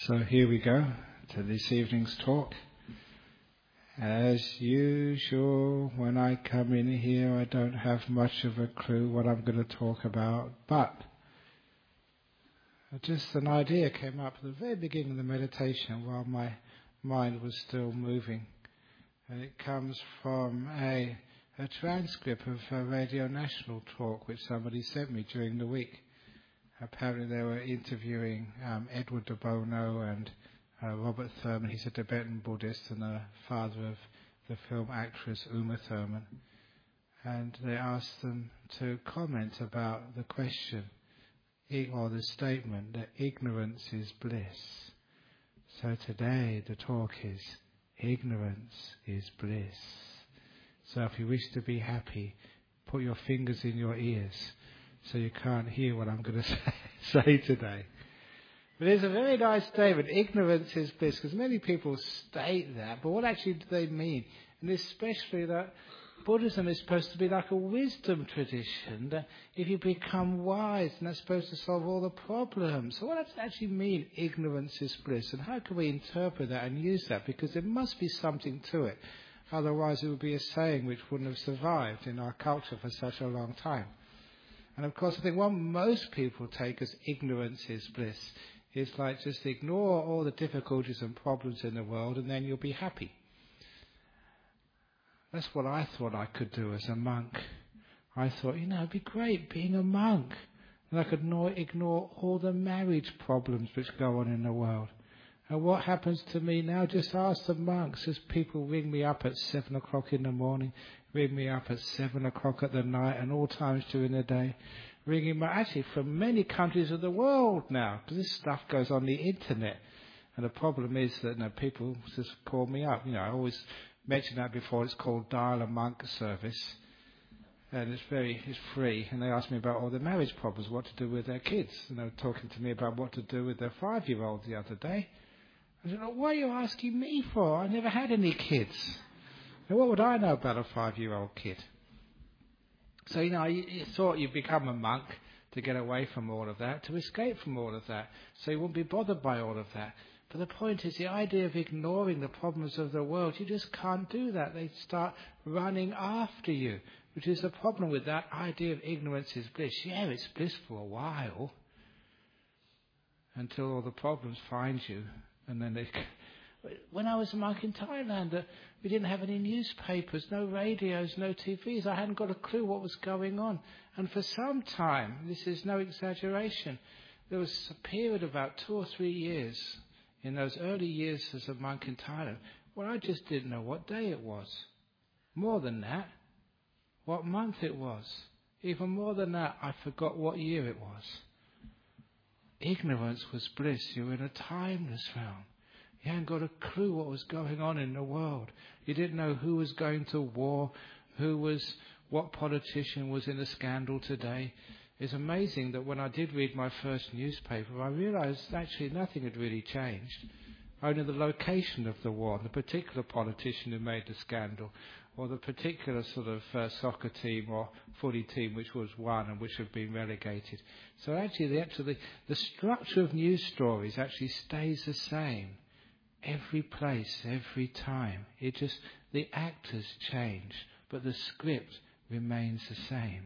So here we go to this evening's talk. As usual, when I come in here, I don't have much of a clue what I'm going to talk about, but just an idea came up at the very beginning of the meditation while my mind was still moving. And it comes from a transcript of a Radio National talk which somebody sent me during the week. Apparently they were interviewing Edward de Bono and Robert Thurman. He's a Tibetan Buddhist and the father of the film actress Uma Thurman. And they asked them to comment about the question, or the statement, that ignorance is bliss. So today the talk is, ignorance is bliss. So if you wish to be happy, put your fingers in your ears so you can't hear what I'm going to say today. But it's a very nice statement, ignorance is bliss, because many people state that, but what actually do they mean? And especially that Buddhism is supposed to be like a wisdom tradition, that if you become wise, and that's supposed to solve all the problems. So what does it actually mean, ignorance is bliss? And how can we interpret that and use that? Because there must be something to it. Otherwise it would be a saying which wouldn't have survived in our culture for such a long time. And of course I think what most people take as ignorance is bliss is like just ignore all the difficulties and problems in the world and then you'll be happy. That's what I thought I could do as a monk. I thought, it'd be great being a monk. And I could ignore all the marriage problems which go on in the world. And what happens to me now? Just ask the monks. As people ring me up at 7 o'clock in the morning, ring me up at 7 o'clock at the night and all times during the day. Ringing me, actually from many countries of the world now. Because this stuff goes on the internet. And the problem is that people just call me up. I always mentioned that before. It's called Dial a Monk service, and it's free. And they asked me about all the marriage problems, what to do with their kids, and they were talking to me about what to do with their 5-year-old the other day. I said, "What are you asking me for? I never had any kids. And what would I know about a 5-year-old kid?" So you thought you'd become a monk to get away from all of that, to escape from all of that, so you wouldn't be bothered by all of that. But the point is, the idea of ignoring the problems of the world, you just can't do that. They start running after you, which is the problem with that idea of ignorance is bliss. Yeah, it's bliss for a while, until all the problems find you. And then when I was a monk in Thailand, we didn't have any newspapers, no radios, no TVs. I hadn't got a clue what was going on. And for some time, this is no exaggeration, there was a period of about 2 or 3 years in those early years as a monk in Thailand, where I just didn't know what day it was. More than that, what month it was. Even more than that, I forgot what year it was. Ignorance was bliss. You were in a timeless realm. You hadn't got a clue what was going on in the world. You didn't know who was going to war, what politician was in a scandal today. It's amazing that when I did read my first newspaper, I realised actually nothing had really changed. Only the location of the war, the particular politician who made the scandal, or the particular sort of soccer team or footy team which was won and which had been relegated. So actually the structure of news stories actually stays the same. Every place, every time. The actors change, but the script remains the same.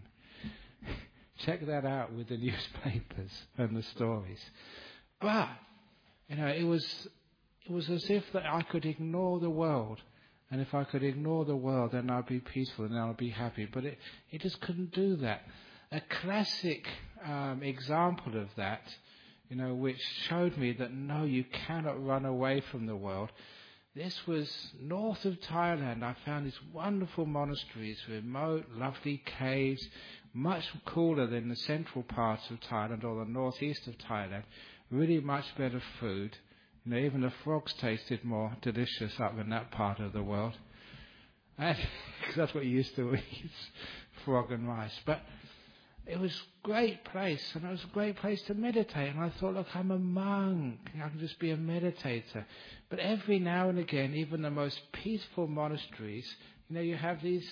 Check that out with the newspapers and the stories. But, it was as if that I could ignore the world. And if I could ignore the world, then I'd be peaceful and then I'd be happy. But it just couldn't do that. A classic example of that, which showed me that no, you cannot run away from the world. This was north of Thailand. I found these wonderful monasteries, remote, lovely caves, much cooler than the central parts of Thailand or the northeast of Thailand. Really much better food. Even the frogs tasted more delicious up in that part of the world. Because that's what you used to eat, frog and rice. But it was a great place, and it was a great place to meditate. And I thought, look, I'm a monk. I can just be a meditator. But every now and again, even the most peaceful monasteries, you have these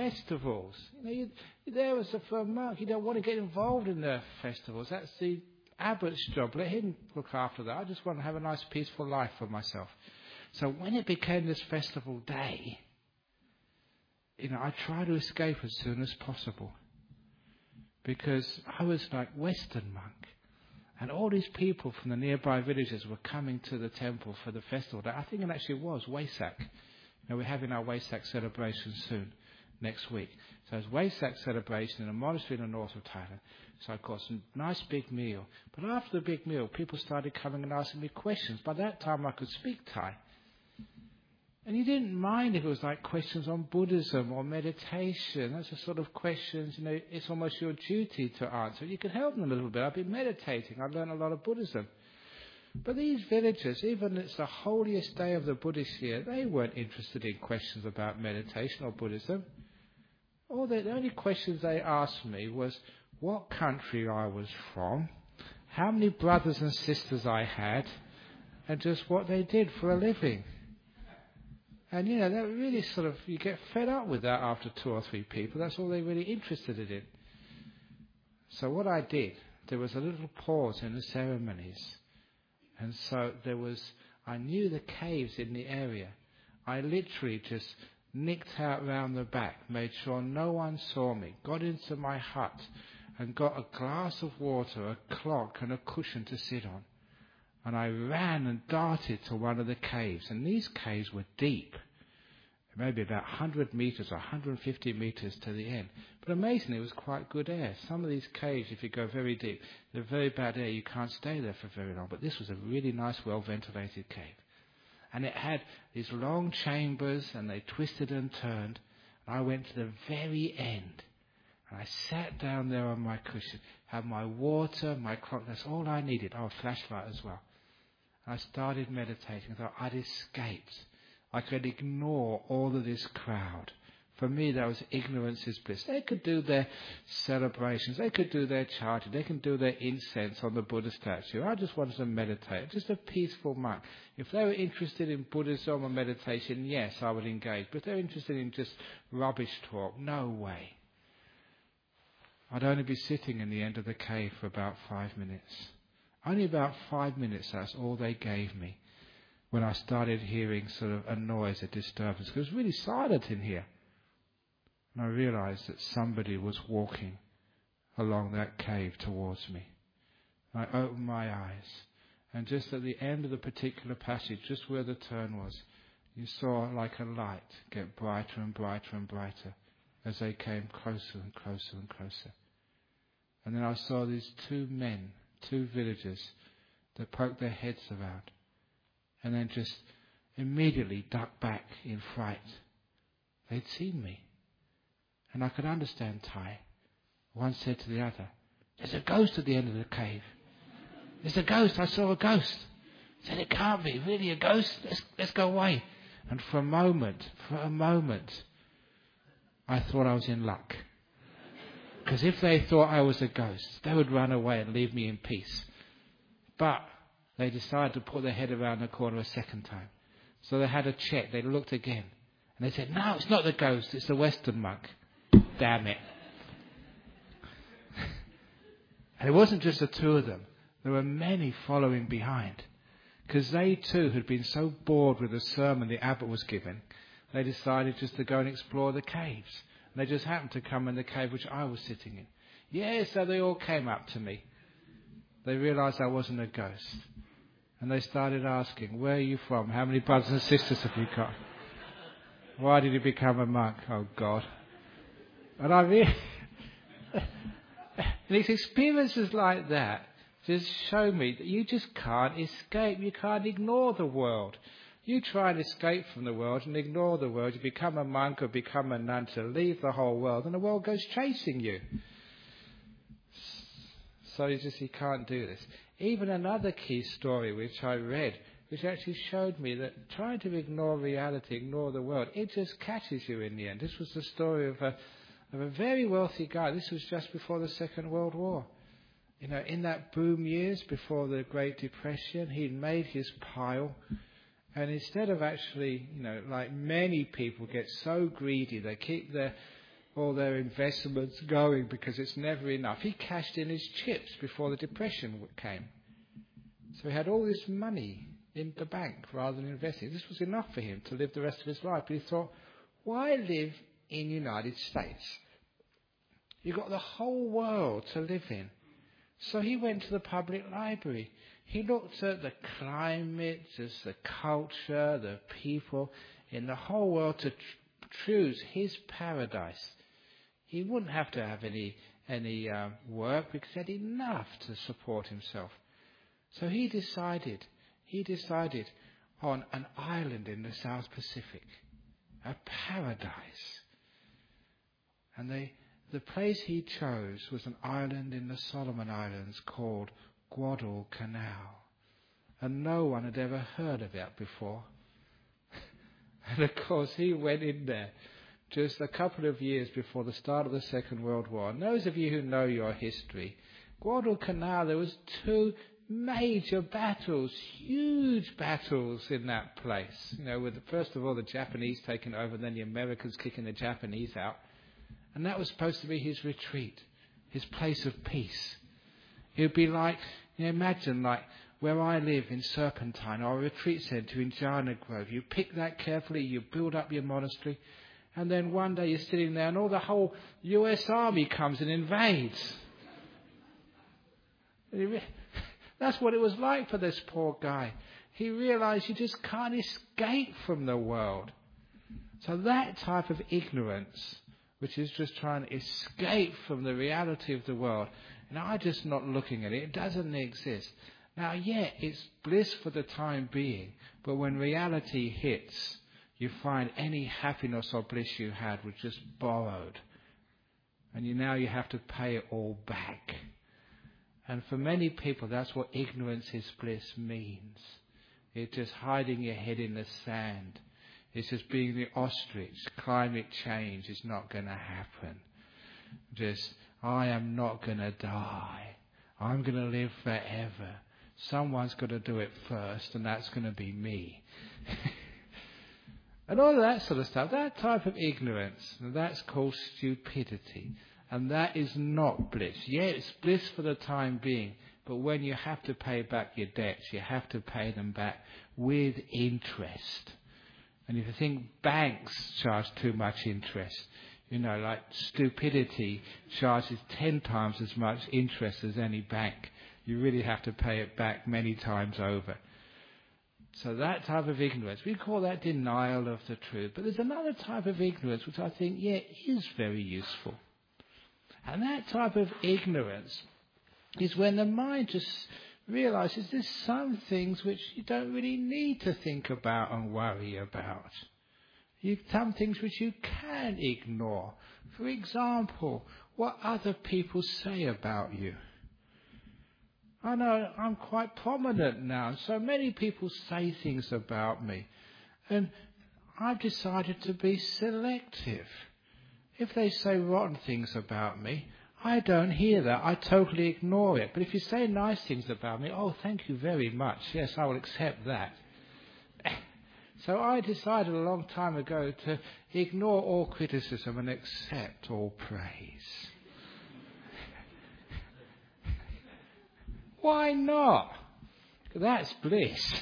festivals. You're there for a monk. You don't want to get involved in the festivals. That's the Abbott's job. Let him look after that. I just want to have a nice, peaceful life for myself. So when it became this festival day, I tried to escape as soon as possible. Because I was like Western monk. And all these people from the nearby villages were coming to the temple for the festival day. I think it actually was Wesak. We're having our Wesak celebration soon, next week. So it's Wesak celebration in a monastery in the north of Thailand. So I got some nice big meal. But after the big meal, people started coming and asking me questions. By that time, I could speak Thai. And you didn't mind if it was like questions on Buddhism or meditation. That's the sort of questions, it's almost your duty to answer. You could help them a little bit. I've been meditating. I've learned a lot of Buddhism. But these villagers, even it's the holiest day of the Buddhist year, they weren't interested in questions about meditation or Buddhism. The only questions they asked me was what country I was from, how many brothers and sisters I had, and just what they did for a living. And, that really sort of, you get fed up with that after 2 or 3 people. That's all they're really interested in. So what I did, there was a little pause in the ceremonies. And so I knew the caves in the area. I literally just nicked out round the back, made sure no one saw me, got into my hut and got a glass of water, a clock and a cushion to sit on. And I ran and darted to one of the caves. And these caves were deep, maybe about 100 metres or 150 metres to the end. But amazingly, it was quite good air. Some of these caves, if you go very deep, they're very bad air. You can't stay there for very long. But this was a really nice, well-ventilated cave. And it had these long chambers, and they twisted and turned. And I went to the very end. And I sat down there on my cushion, had my water, my clock. That's all I needed. Oh, a flashlight as well. I started meditating. I thought I'd escaped. I could ignore all of this crowd. For me, that was ignorance is bliss. They could do their celebrations. They could do their chanting. They can do their incense on the Buddha statue. I just wanted to meditate. Just a peaceful monk. If they were interested in Buddhism or meditation, yes, I would engage. But if they're interested in just rubbish talk, no way. I'd only be sitting in the end of the cave for about 5 minutes. Only about 5 minutes, that's all they gave me. When I started hearing sort of a noise, a disturbance. It was really silent in here. And I realised that somebody was walking along that cave towards me. I opened my eyes. And just at the end of the particular passage, just where the turn was, you saw like a light get brighter and brighter and brighter as they came closer and closer and closer. And then I saw these 2 men, 2 villagers, that poked their heads around and then just immediately ducked back in fright. They'd seen me. And I could understand Thai. One said to the other, "There's a ghost at the end of the cave. There's a ghost. I saw a ghost." I said, "It can't be. Really a ghost? Let's go away." And for a moment, I thought I was in luck. Because if they thought I was a ghost, they would run away and leave me in peace. But they decided to put their head around the corner a second time. So they had a check. They looked again. And they said, "No, it's not the ghost. It's the Western monk." Damn it. And it wasn't just the 2 of them. There were many following behind. Because they too had been so bored with the sermon the abbot was giving, they decided just to go and explore the caves. And they just happened to come in the cave which I was sitting in. Yeah, so they all came up to me. They realised I wasn't a ghost. And they started asking, "Where are you from? How many brothers and sisters have you got? Why did you become a monk?" Oh, God. And and it's experiences like that just show me that you just can't escape. You can't ignore the world. You try and escape from the world and ignore the world. You become a monk or become a nun to leave the whole world, and the world goes chasing you. So you can't do this. Even another key story which I read, which actually showed me that trying to ignore reality, ignore the world, it just catches you in the end. This was the story of a very wealthy guy. This was just before the Second World War. In that boom years before the Great Depression, he'd made his pile. And instead of actually, like many people get so greedy, they keep their all their investments going because it's never enough. He cashed in his chips before the Depression came. So he had all this money in the bank rather than investing. This was enough for him to live the rest of his life. But he thought, why live in the United States? You've got the whole world to live in. So he went to the public library. He looked at the climate, just the culture, the people in the whole world to choose his paradise. He wouldn't have to have any work because he had enough to support himself. So he decided on an island in the South Pacific, a paradise. And the place he chose was an island in the Solomon Islands called Guadalcanal. And no one had ever heard of it before. And of course he went in there just a couple of years before the start of the Second World War. And those of you who know your history, Guadalcanal, there was 2 major battles, huge battles in that place. With first of all the Japanese taking over, then the Americans kicking the Japanese out. And that was supposed to be his retreat, his place of peace. It would be like, imagine like where I live in Serpentine, or a retreat centre in Jhana Grove. You pick that carefully, you build up your monastery, and then one day you're sitting there and the whole US Army comes and invades. That's what it was like for this poor guy. He realised you just can't escape from the world. So that type of ignorance, which is just trying to escape from the reality of the world, I'm just not looking at it. It doesn't exist. Now, it's bliss for the time being, but when reality hits, you find any happiness or bliss you had was just borrowed. And now you have to pay it all back. And for many people, that's what ignorance is bliss means. It's just hiding your head in the sand. It's just being the ostrich. Climate change is not going to happen. I am not going to die. I'm going to live forever. Someone's got to do it first, and that's going to be me. And all of that sort of stuff, that type of ignorance, that's called stupidity. And that is not bliss. It's bliss for the time being, but when you have to pay back your debts, you have to pay them back with interest. And if you think banks charge too much interest, like stupidity charges 10 times as much interest as any bank. You really have to pay it back many times over. So that type of ignorance, we call that denial of the truth. But there's another type of ignorance which I think, is very useful. And that type of ignorance is when the mind just realises there's some things which you don't really need to think about and worry about. Some things which you can ignore. For example, what other people say about you. I know I'm quite prominent now, and so many people say things about me. And I've decided to be selective. If they say rotten things about me, I don't hear that. I totally ignore it. But if you say nice things about me, thank you very much. Yes, I will accept that. So I decided a long time ago to ignore all criticism and accept all praise. Why not? That's bliss.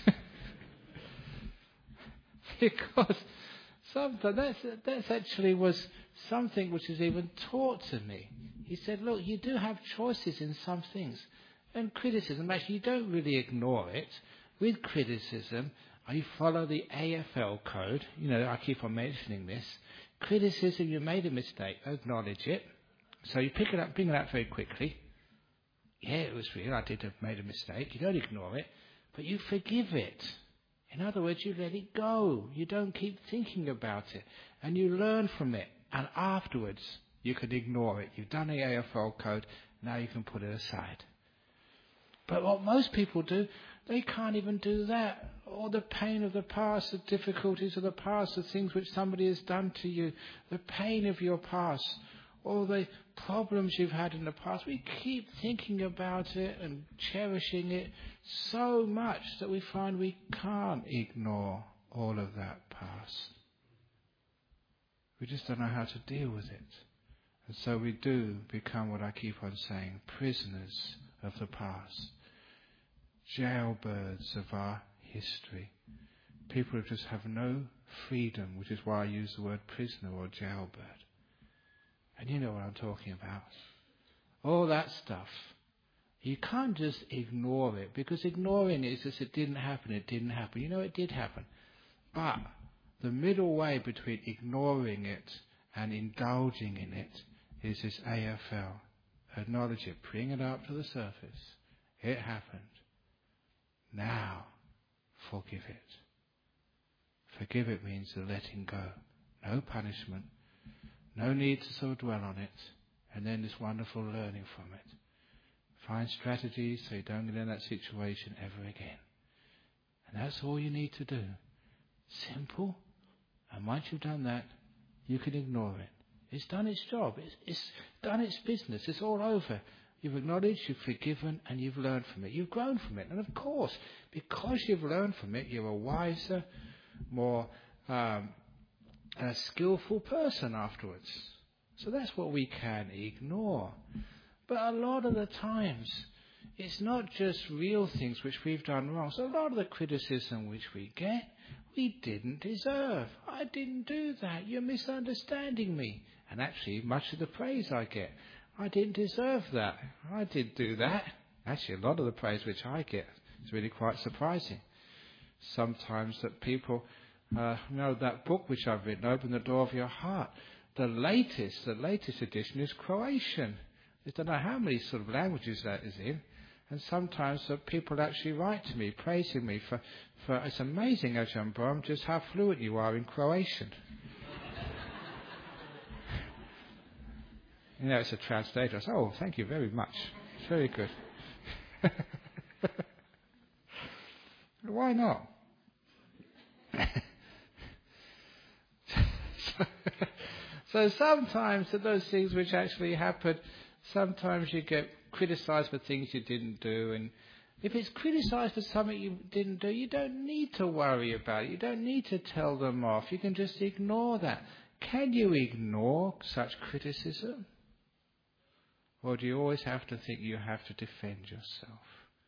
Because sometimes that's actually was something which is even taught to me. He said, look, you do have choices in some things. And criticism, actually, you don't really ignore it. With criticism, you follow the AFL code. I keep on mentioning this. Criticism, you made a mistake, acknowledge it. So you bring it up very quickly. It was real, I did have made a mistake. You don't ignore it, but you forgive it. In other words, you let it go. You don't keep thinking about it. And you learn from it. And afterwards, you can ignore it. You've done the AFL code, now you can put it aside. But what most people do, they can't even do that. All the pain of the past, the difficulties of the past, the things which somebody has done to you, the pain of your past, all the problems you've had in the past. We keep thinking about it and cherishing it so much that we find we can't ignore all of that past. We just don't know how to deal with it. And so we do become what I keep on saying, prisoners of the past, jailbirds of our history. People who just have no freedom, which is why I use the word prisoner or jailbird. And you know what I'm talking about. All that stuff. You can't just ignore it, because ignoring it is just it didn't happen. You know it did happen. But the middle way between ignoring it and indulging in it is this AFL. Acknowledge it, bring it up to the surface. It happened. Now, forgive it. Forgive it means the letting go. No punishment. No need to sort of dwell on it. And then this wonderful learning from it. Find strategies so you don't get in that situation ever again. And that's all you need to do. Simple. And once you've done that, you can ignore it. It's done its job. It's done its business. It's all over. You've acknowledged, you've forgiven, and you've learned from it. You've grown from it. And of course, because you've learned from it, you're a wiser, more a skillful person afterwards. So that's what we can ignore. But a lot of the times, it's not just real things which we've done wrong. So a lot of the criticism which we get, we didn't deserve. I didn't do that. You're misunderstanding me. And actually, much of the praise I get, I didn't deserve that. I did do that. Actually, a lot of the praise which I get is really quite surprising. Sometimes that people, that book which I've written, Open the Door of Your Heart, the latest edition is Croatian. I don't know how many sort of languages that is in. And sometimes people actually write to me, praising me for it's amazing, Ajahn Brahm, just how fluent you are in Croatian. It's a translator. I say, oh, thank you very much. It's very good. Why not? So sometimes those things which actually happen, sometimes you get criticised for things you didn't do, and if it's criticised for something you didn't do, you don't need to worry about it. You don't need to tell them off. You can just ignore that. Can you ignore such criticism? Or do you always have to think you have to defend yourself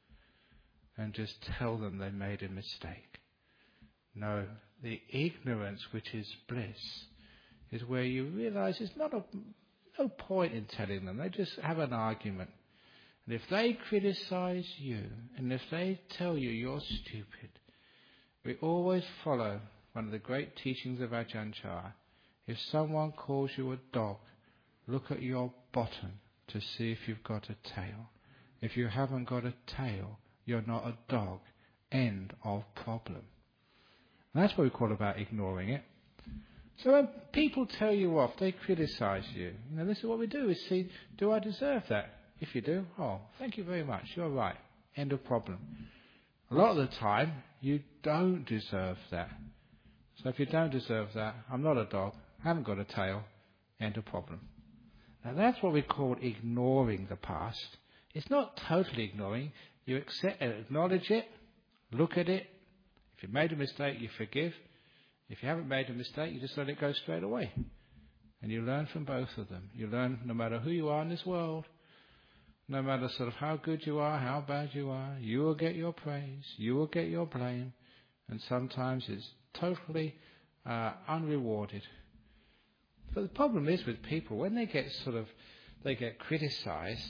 and just tell them they made a mistake? No, the ignorance which is bliss is where you realise there's no point in telling them. They just have an argument. And if they criticise you, and if they tell you you're stupid, we always follow one of the great teachings of Ajahn Chah. If someone calls you a dog, look at your bottom to see if you've got a tail. If you haven't got a tail, you're not a dog. End of problem. And that's what we call about ignoring it. So when people tell you off, they criticise you. This is what we do, is see, do I deserve that? If you do, oh, thank you very much, you're right. End of problem. A lot of the time, you don't deserve that. So if you don't deserve that, I'm not a dog, I haven't got a tail, end of problem. Now that's what we call ignoring the past. It's not totally ignoring. You accept, acknowledge it, look at it. If you made a mistake, you forgive. If you haven't made a mistake, you just let it go straight away. And you learn from both of them. You learn no matter who you are in this world, no matter sort of how good you are, how bad you are, you will get your praise, you will get your blame, and sometimes it's totally unrewarded. But the problem is with people, when they get criticised,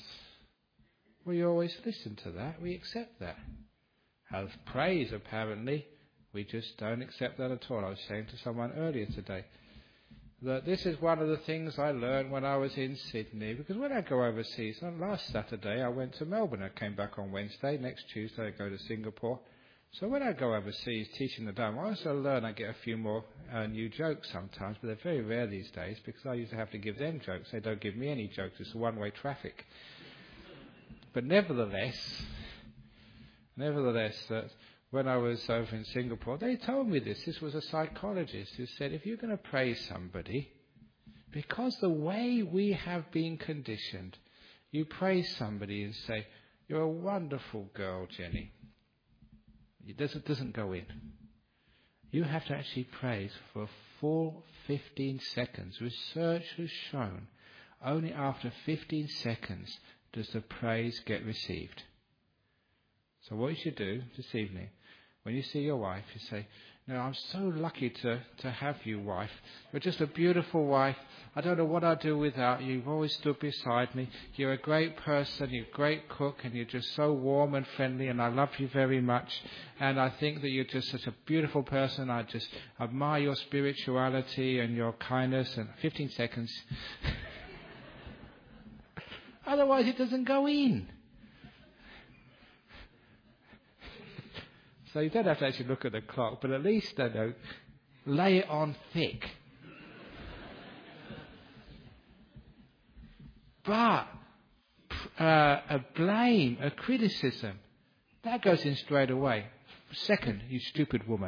we always listen to that, we accept that. As praise, apparently, we just don't accept that at all. I was saying to someone earlier today that this is one of the things I learned when I was in Sydney, because when I go overseas, last Saturday I went to Melbourne, I came back on Wednesday, next Tuesday I go to Singapore. So when I go overseas teaching the Dhamma, I also learn I get a few more new jokes sometimes, but they're very rare these days because I used to have to give them jokes. They don't give me any jokes, it's a one-way traffic. But nevertheless, that when I was over in Singapore, they told me this. This was a psychologist who said, if you're going to praise somebody, because the way we have been conditioned, you praise somebody and say, you're a wonderful girl, Jenny. It doesn't go in. You have to actually praise for a full 15 seconds. Research has shown only after 15 seconds does the praise get received. So what you should do this evening, when you see your wife, you say, "No, I'm so lucky to have you, wife. You're just a beautiful wife. I don't know what I'd do without you. You've always stood beside me. You're a great person. You're a great cook, and you're just so warm and friendly, and I love you very much. And I think that you're just such a beautiful person. I just admire your spirituality and your kindness." And 15 seconds. Otherwise, it doesn't go in. So you don't have to actually look at the clock, but at least, lay it on thick. But a blame, a criticism, that goes in straight away. Second, you stupid woman.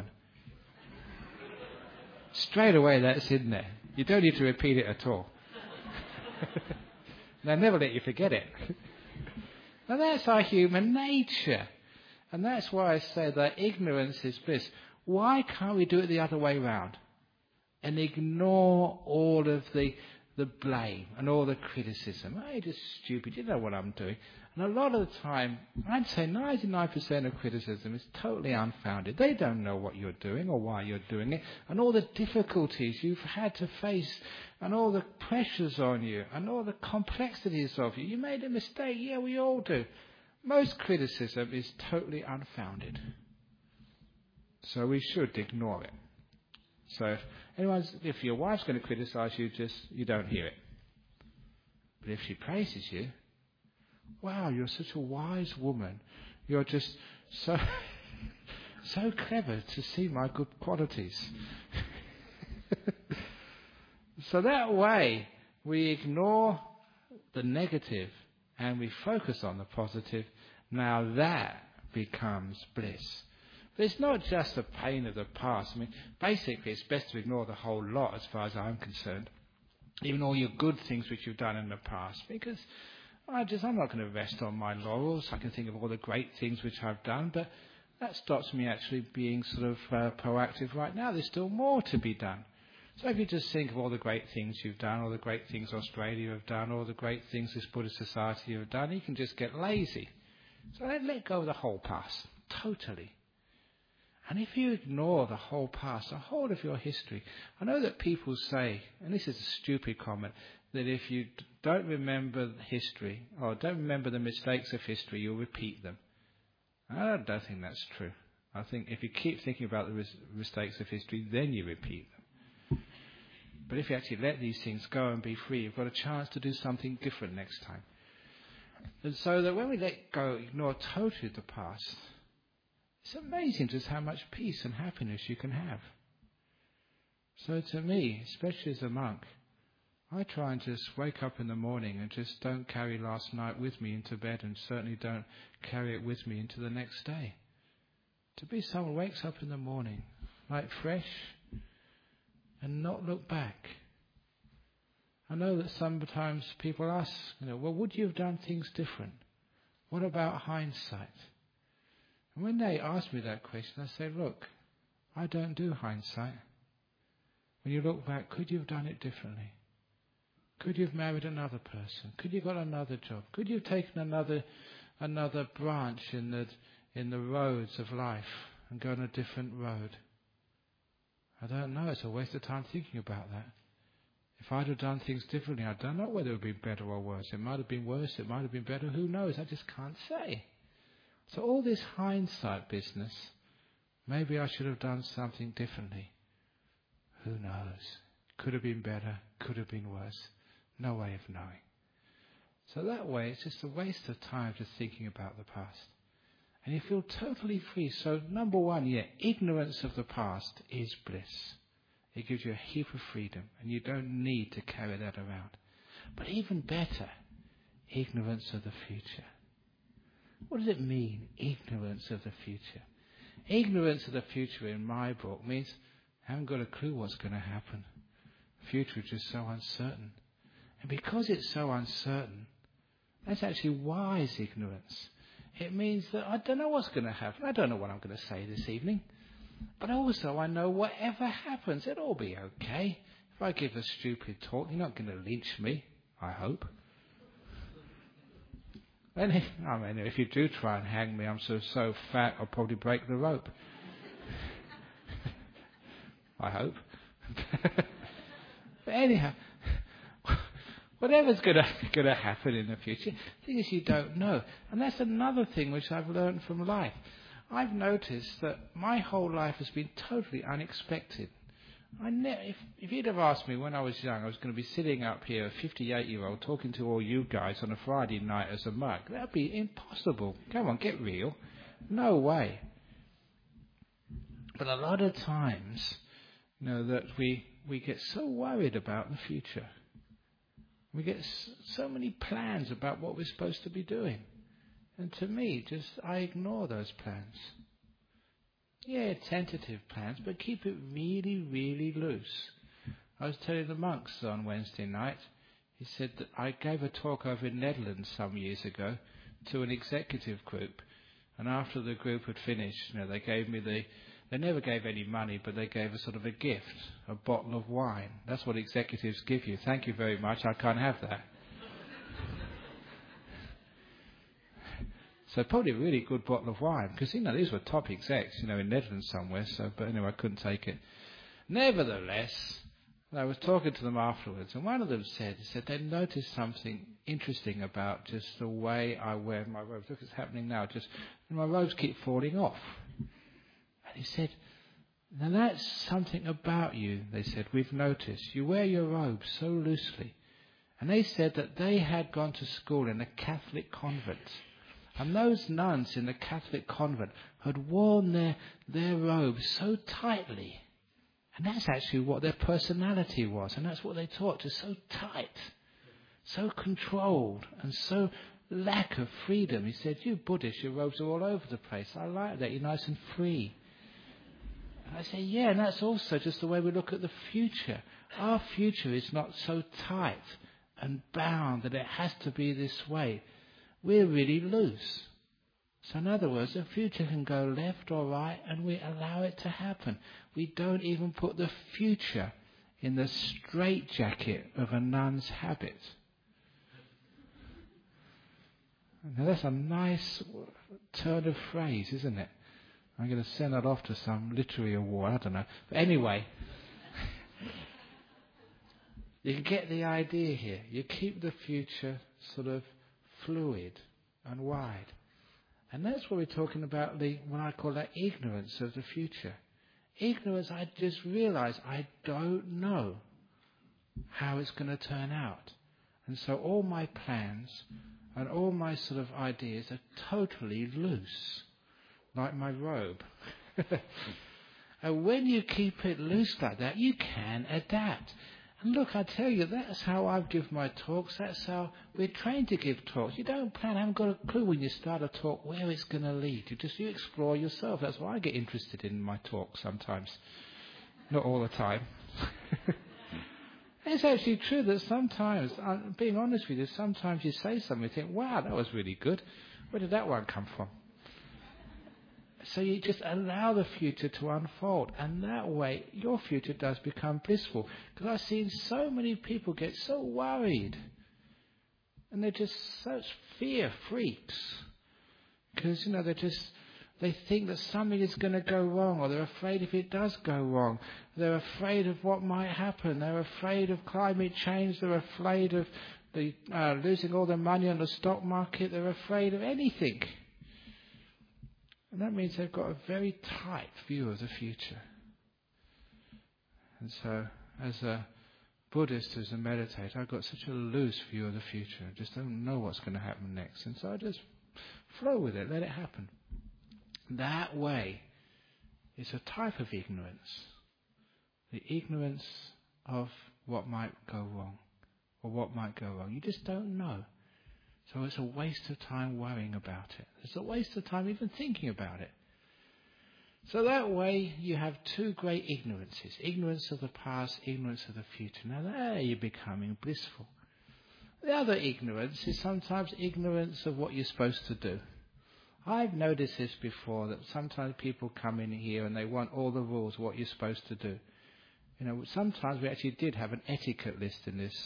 Straight away, that's in there. You don't need to repeat it at all. They'll never let you forget it. Now that's our human nature. And that's why I say that ignorance is bliss. Why can't we do it the other way round? And ignore all of the blame and all the criticism. "Oh, you're just stupid. You know what I'm doing." And a lot of the time, I'd say 99% of criticism is totally unfounded. They don't know what you're doing or why you're doing it. And all the difficulties you've had to face and all the pressures on you and all the complexities of you. You made a mistake. Yeah, we all do. Most criticism is totally unfounded. So we should ignore it. So if your wife's going to criticize you, you don't hear it. But if she praises you, "Wow, you're such a wise woman. You're just so clever to see my good qualities." So that way we ignore the negative and we focus on the positive. Now that becomes bliss. But it's not just the pain of the past. I mean, basically it's best to ignore the whole lot as far as I'm concerned. Even all your good things which you've done in the past. Because I'm not going to rest on my laurels. I can think of all the great things which I've done, but that stops me actually being sort of proactive right now. There's still more to be done. So if you just think of all the great things you've done, all the great things Australia have done, all the great things this Buddhist society have done, you can just get lazy. So let go of the whole past, totally. And if you ignore the whole past, the whole of your history, I know that people say, and this is a stupid comment, that if you don't remember history, or don't remember the mistakes of history, you'll repeat them. I don't think that's true. I think if you keep thinking about the mistakes of history, then you repeat them. But if you actually let these things go and be free, you've got a chance to do something different next time. And so that when we let go, ignore totally the past, it's amazing just how much peace and happiness you can have. So to me, especially as a monk, I try and just wake up in the morning and just don't carry last night with me into bed, and certainly don't carry it with me into the next day. To be someone who wakes up in the morning, like fresh, and not look back. I know that sometimes people ask, well, would you have done things different? What about hindsight? And when they ask me that question, I say, look, I don't do hindsight. When you look back, could you have done it differently? Could you have married another person? Could you have got another job? Could you have taken another branch in the roads of life and gone a different road? I don't know. It's a waste of time thinking about that. If I'd have done things differently, I don't know whether it would be better or worse. It might have been worse. It might have been better. Who knows? I just can't say. So all this hindsight business, maybe I should have done something differently. Who knows? Could have been better. Could have been worse. No way of knowing. So that way, it's just a waste of time just thinking about the past. And you feel totally free. So number one, ignorance of the past is bliss. It gives you a heap of freedom, and you don't need to carry that around. But even better, ignorance of the future. What does it mean, ignorance of the future? Ignorance of the future in my book means I haven't got a clue what's going to happen. The future is just so uncertain. And because it's so uncertain, that's actually wise ignorance. It means that I don't know what's going to happen. I don't know what I'm going to say this evening. But also I know whatever happens, it'll all be okay. If I give a stupid talk, you're not going to lynch me, I hope. I mean, if you do try and hang me, I'm so fat I'll probably break the rope. I hope. But anyhow, whatever's going to happen in the future, the thing is you don't know. And that's another thing which I've learned from life. I've noticed that my whole life has been totally unexpected. If you'd have asked me when I was young, I was going to be sitting up here, a 58-year-old, talking to all you guys on a Friday night as a mug, that would be impossible. Come on, get real. No way. But a lot of times, that we get so worried about the future. We get so many plans about what we're supposed to be doing. And to me, I ignore those plans. Yeah, tentative plans, but keep it really, really loose. I was telling the monks on Wednesday night, he said that I gave a talk over in Netherlands some years ago to an executive group. And after the group had finished, they gave me they never gave any money, but they gave a sort of a gift, a bottle of wine. That's what executives give you. Thank you very much, I can't have that. So probably a really good bottle of wine, because, these were top execs, in Netherlands somewhere, but anyway, I couldn't take it. Nevertheless, I was talking to them afterwards, and one of them said they noticed something interesting about just the way I wear my robes. Look, it's happening now, my robes keep falling off. And he said, now that's something about you, they said, we've noticed. You wear your robes so loosely. And they said that they had gone to school in a Catholic convent. And those nuns in the Catholic convent had worn their robes so tightly. And that's actually what their personality was. And that's what they taught, just so tight, so controlled, and so lack of freedom. He said, you Buddhists, your robes are all over the place. I like that. You're nice and free. And I say, yeah, and that's also just the way we look at the future. Our future is not so tight and bound that it has to be this way. We're really loose. So in other words, the future can go left or right, and we allow it to happen. We don't even put the future in the straitjacket of a nun's habit. Now that's a nice turn of phrase, isn't it? I'm going to send that off to some literary award, I don't know. But anyway, you can get the idea here. You keep the future sort of fluid and wide. And that's what we're talking about, what I call that ignorance of the future. Ignorance, I just realize I don't know how it's going to turn out. And so all my plans and all my sort of ideas are totally loose, like my robe. And when you keep it loose like that, you can adapt. And look, I tell you, that's how I give my talks. That's how we're trained to give talks. You don't plan, I haven't got a clue when you start a talk where it's going to lead. You explore yourself. That's why I get interested in my talks sometimes. Not all the time. It's actually true that sometimes, being honest with you, sometimes you say something and think, wow, that was really good. Where did that one come from? So you just allow the future to unfold, and that way your future does become blissful. Because I've seen so many people get so worried, and they're just such fear freaks. Because they think that something is going to go wrong, or they're afraid if it does go wrong. They're afraid of what might happen. They're afraid of climate change. They're afraid of losing all their money on the stock market. They're afraid of anything. And that means they've got a very tight view of the future. And so, as a Buddhist, as a meditator, I've got such a loose view of the future. I just don't know what's going to happen next. And so I just flow with it, let it happen. That way is a type of ignorance. The ignorance of what might go wrong, or what might go wrong. You just don't know. So it's a waste of time worrying about it. It's a waste of time even thinking about it. So that way you have two great ignorances. Ignorance of the past, ignorance of the future. Now there you're becoming blissful. The other ignorance is sometimes ignorance of what you're supposed to do. I've noticed this before, that sometimes people come in here and they want all the rules of what you're supposed to do. Sometimes we actually did have an etiquette list in this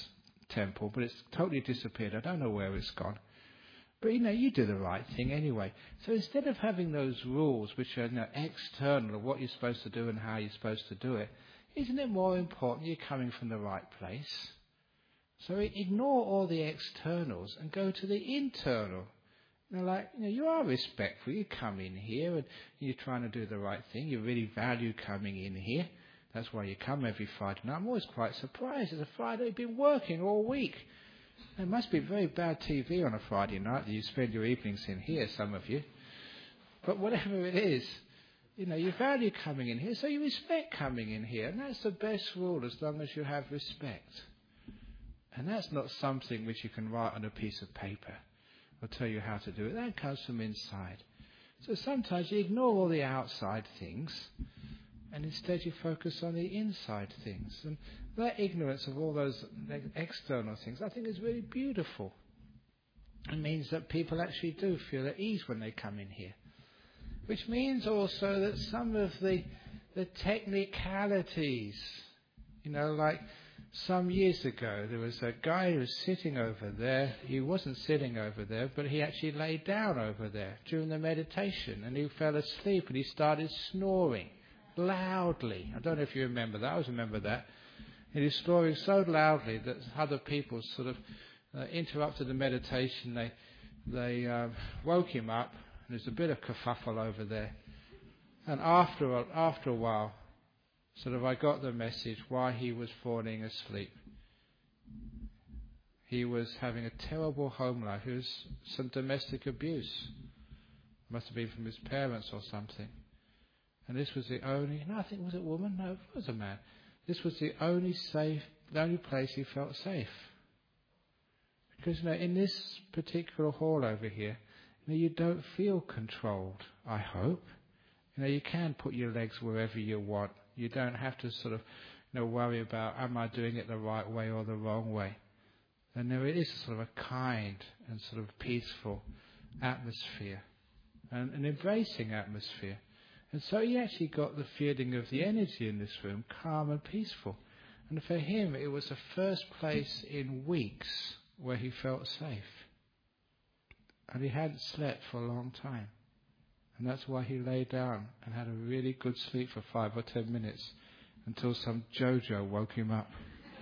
temple, but it's totally disappeared. I don't know where it's gone. But, you do the right thing anyway. So instead of having those rules which are external of what you're supposed to do and how you're supposed to do it, isn't it more important you're coming from the right place? So ignore all the externals and go to the internal. You are respectful. You come in here and you're trying to do the right thing. You really value coming in here. That's why you come every Friday night. I'm always quite surprised. It's a Friday, you've been working all week. It must be very bad TV on a Friday night that you spend your evenings in here, some of you. But whatever it is, you value coming in here, so you respect coming in here. And that's the best rule as long as you have respect. And that's not something which you can write on a piece of paper or tell you how to do it. That comes from inside. So sometimes you ignore all the outside things and instead you focus on the inside things. And that ignorance of all those external things, I think, is really beautiful. It means that people actually do feel at ease when they come in here. Which means also that some of the technicalities, like some years ago, there was a guy who was sitting over there. He wasn't sitting over there, but he actually lay down over there during the meditation, and he fell asleep and he started snoring loudly. I don't know if you remember that. I always remember that. And he was snoring so loudly that other people sort of interrupted the meditation. They woke him up. And there's a bit of kerfuffle over there. And after a while, I got the message why he was falling asleep. He was having a terrible home life. It was some domestic abuse. Must have been from his parents or something. And this was the only, I think, was it a woman? No, it was a man. This was the only place he felt safe. Because in this particular hall over here, you don't feel controlled, I hope. You can put your legs wherever you want. You don't have to worry about, am I doing it the right way or the wrong way? And there is a kind and peaceful atmosphere and an embracing atmosphere. And so he actually got the feeling of the energy in this room, calm and peaceful. And for him, it was the first place in weeks where he felt safe. And he hadn't slept for a long time. And that's why he lay down and had a really good sleep for 5 or 10 minutes until some Jojo woke him up.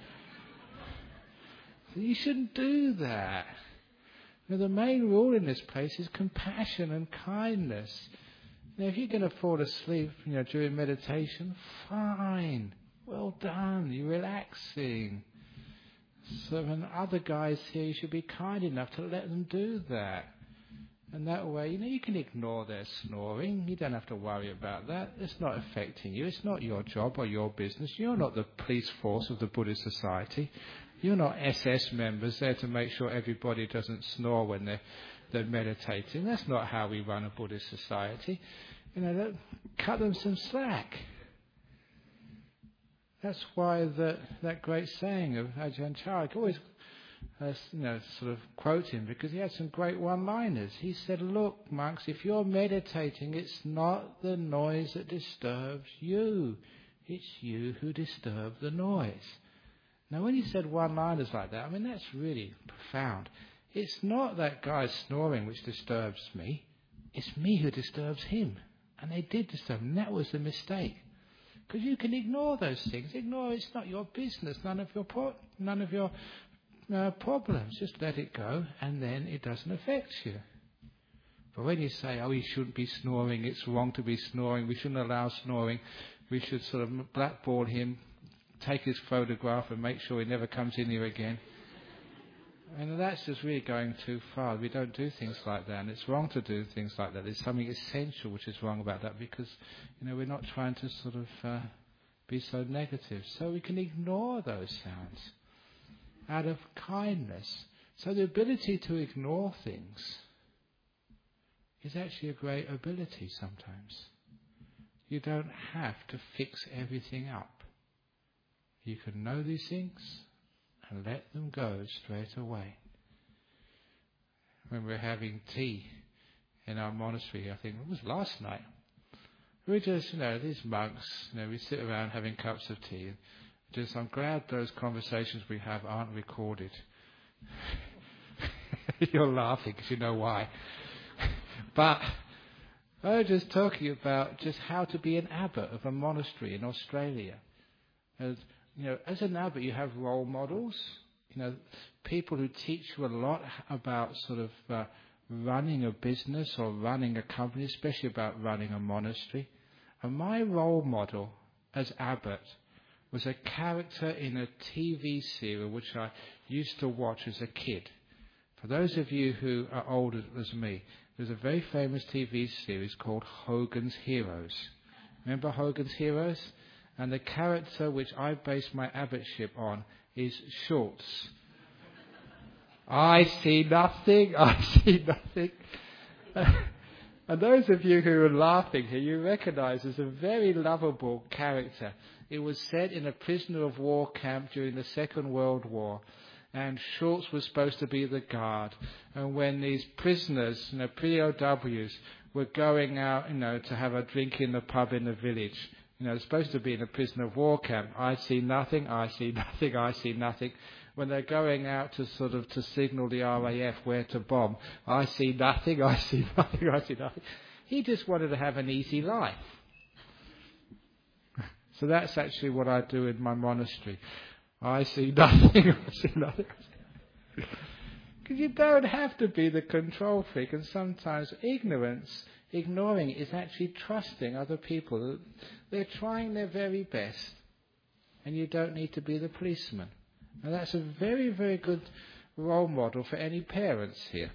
So you shouldn't do that. The main rule in this place is compassion and kindness. If you're going to fall asleep, during meditation, fine. Well done. You're relaxing. So when other guys here, you should be kind enough to let them do that. And that way, you can ignore their snoring. You don't have to worry about that. It's not affecting you. It's not your job or your business. You're not the police force of the Buddhist Society. You're not SS members there to make sure everybody doesn't snore when they're meditating. That's not how we run a Buddhist society. Cut them some slack. That's why that great saying of Ajahn Chah, I always quote him because he had some great one-liners. He said, look, monks, if you're meditating, it's not the noise that disturbs you. It's you who disturb the noise. Now, when he said one-liners like that, that's really profound. It's not that guy snoring which disturbs me. It's me who disturbs him. And they did disturb him. That was the mistake. Because you can ignore those things. Ignore it's not your business, none of your problems. Just let it go, and then it doesn't affect you. But when you say, he shouldn't be snoring, it's wrong to be snoring, we shouldn't allow snoring, we should blackball him, take his photograph and make sure he never comes in here again. And that's just really going too far. We don't do things like that, and it's wrong to do things like that. There's something essential which is wrong about that because, we're not trying to be so negative. So we can ignore those sounds out of kindness. So the ability to ignore things is actually a great ability sometimes. You don't have to fix everything up. You can know these things and let them go straight away. When we're having tea in our monastery, I think it was last night, we just, these monks, we sit around having cups of tea, Just I'm glad those conversations we have aren't recorded. You're laughing because you know why. But I was just talking about just how to be an abbot of a monastery in Australia. As, as an abbot, you have role models. People who teach you a lot about sort of running a business or running a company, especially about running a monastery. And my role model as abbot was a character in a TV series which I used to watch as a kid. For those of you who are older as me, there's a very famous TV series called Hogan's Heroes. Remember Hogan's Heroes? And the character which I based my abbotship on is Schultz. I see nothing, I see nothing. And those of you who are laughing here, you recognise as a very lovable character. It was set in a prisoner of war camp during the Second World War. And Schultz was supposed to be the guard. And when these prisoners, POWs, were going out, to have a drink in the pub in the village, they're supposed to be in a prisoner of war camp. I see nothing, I see nothing, I see nothing. When they're going out to signal the RAF where to bomb, I see nothing, I see nothing, I see nothing. He just wanted to have an easy life. So that's actually what I do in my monastery. I see nothing, I see nothing. Because you don't have to be the control freak, and sometimes ignoring is actually trusting other people. They're trying their very best, and you don't need to be the policeman. And that's a very, very good role model for any parents here.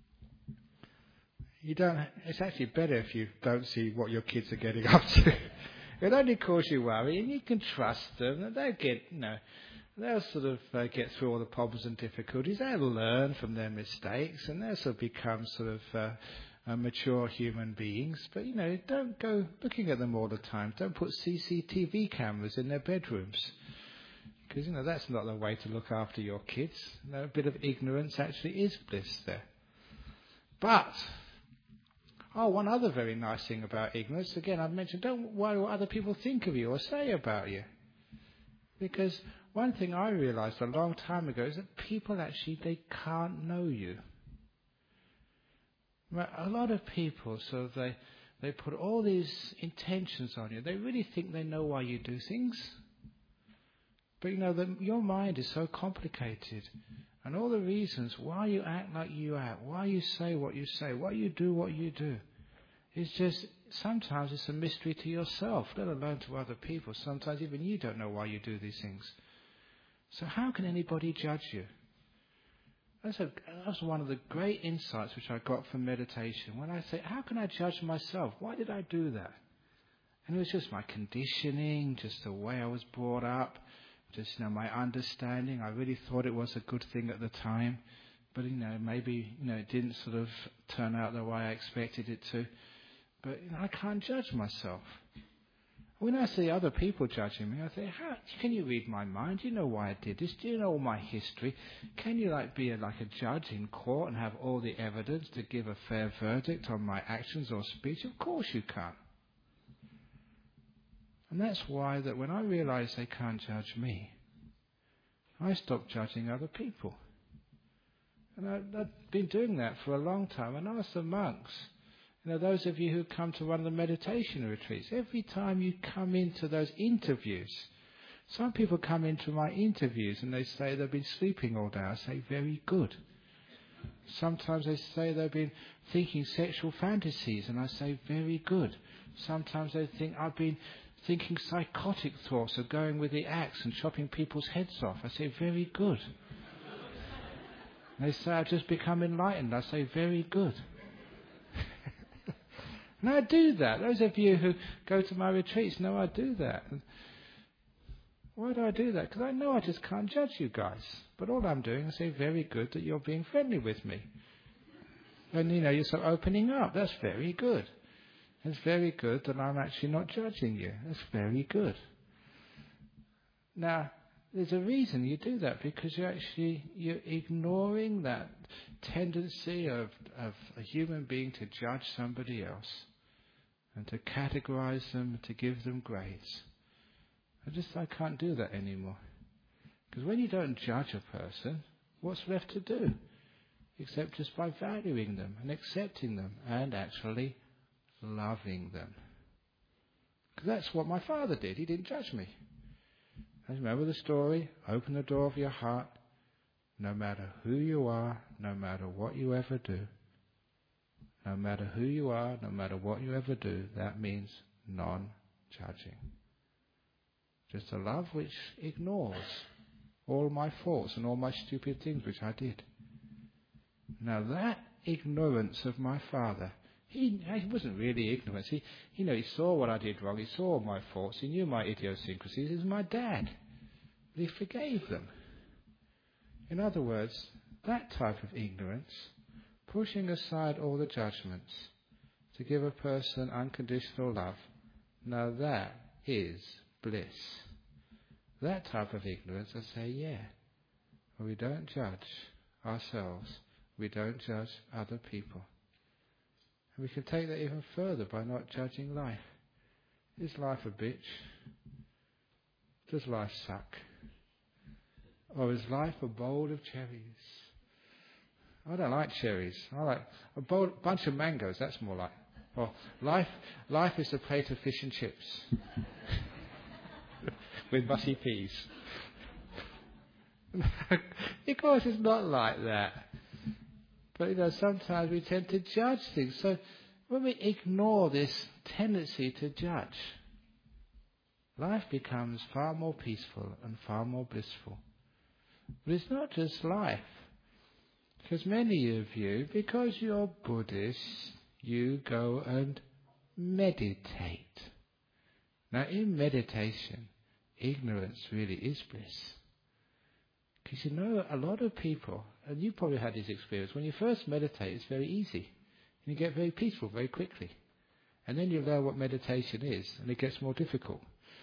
It's actually better if you don't see what your kids are getting up to. It only causes you worry, and you can trust them. They'll get through all the problems and difficulties. They'll learn from their mistakes, and they'll sort of become mature human beings. But don't go looking at them all the time. Don't put CCTV cameras in their bedrooms, because that's not the way to look after your kids. A bit of ignorance actually is bliss there. But one other very nice thing about ignorance, again, I've mentioned, don't worry what other people think of you or say about you. Because one thing I realised a long time ago is that people actually, they can't know you. A lot of people, they put all these intentions on you. They really think they know why you do things. But your mind is so complicated. And all the reasons why you act like you act, why you say, what you do what you do. It's just, sometimes it's a mystery to yourself, let alone to other people. Sometimes even you don't know why you do these things. So how can anybody judge you? That's one of the great insights which I got from meditation. When I say, how can I judge myself? Why did I do that? And it was just my conditioning, just the way I was brought up, just my understanding. I really thought it was a good thing at the time, but maybe it didn't sort of turn out the way I expected it to. But I can't judge myself. When I see other people judging me, I say, how can you read my mind? Do you know why I did this? Do you know all my history? Can you be a judge in court and have all the evidence to give a fair verdict on my actions or speech? Of course you can't. And that's why that when I realise they can't judge me, I stop judging other people. And I've been doing that for a long time. And ask the monks, those of you who come to one of the meditation retreats, every time you come into those interviews, some people come into my interviews and they say they've been sleeping all day. I say, very good. Sometimes they say they've been thinking sexual fantasies, and I say, very good. Sometimes they think I've been thinking psychotic thoughts of going with the axe and chopping people's heads off. I say, very good. They say, I've just become enlightened. I say, very good. And I do that. Those of you who go to my retreats know I do that. Why do I do that? Because I know I just can't judge you guys. But all I'm doing is say, very good that you're being friendly with me. And you're sort of opening up. That's very good. It's very good that I'm actually not judging you. That's very good. Now, there's a reason you do that, because you're ignoring that tendency of a human being to judge somebody else and to categorize them, to give them grades. I can't do that anymore. Because when you don't judge a person, what's left to do? Except just by valuing them and accepting them and actually loving them. Because that's what my father did. He didn't judge me. I remember the story. Open the door of your heart. No matter who you are, no matter what you ever do. No matter who you are, no matter what you ever do, that means non-judging. Just a love which ignores all my faults and all my stupid things which I did. Now that ignorance of my father, he wasn't really ignorant. He saw what I did wrong. He saw my faults. He knew my idiosyncrasies. He was my dad. But he forgave them. In other words, that type of ignorance, pushing aside all the judgments to give a person unconditional love, now that is bliss. That type of ignorance, I say, yeah. Well, we don't judge ourselves. We don't judge other people. And we can take that even further by not judging life. Is life a bitch? Does life suck? Or is life a bowl of cherries? I don't like cherries. I like a bunch of mangoes. That's more like. Or life is a plate of fish and chips with mushy peas. Of course, it's not like that. But sometimes we tend to judge things. So when we ignore this tendency to judge, life becomes far more peaceful and far more blissful. But it's not just life. Because many of you, because you're Buddhists, you go and meditate. Now in meditation, ignorance really is bliss. Because a lot of people, and you probably had this experience, when you first meditate it's very easy. And you get very peaceful very quickly. And then you learn what meditation is, and it gets more difficult.